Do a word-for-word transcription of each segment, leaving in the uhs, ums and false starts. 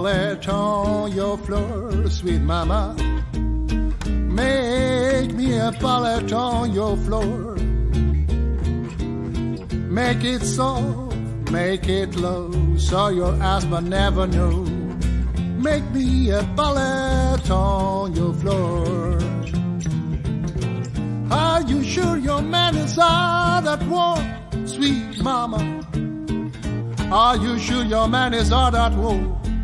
palette on your floor, sweet mama. Make me a palette on your floor. Make it soft, make it low, so your asthma never know. Make me a palette on your floor. Are you sure your man is all that war, sweet mama? Are you sure your man is all that war?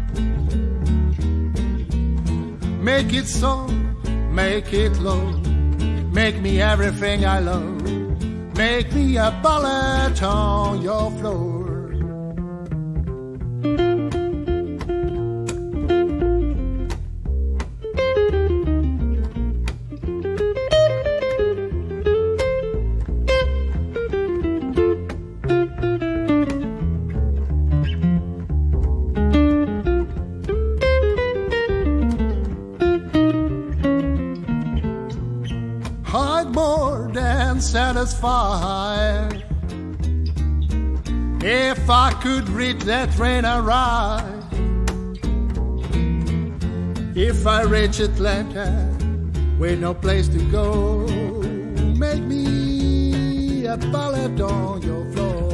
Make it soft, make it low, make me everything I love. Make me a palette on your floor. I'm more than satisfied if I could reach that train and ride. If I reach Atlanta with no place to go, make me a palette on your floor.